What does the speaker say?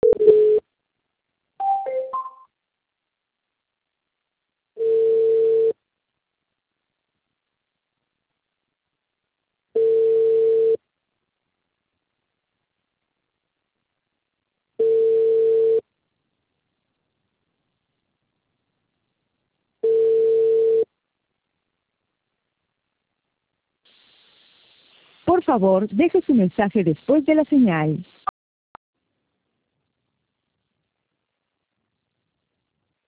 Por favor, deje su mensaje después de la señal.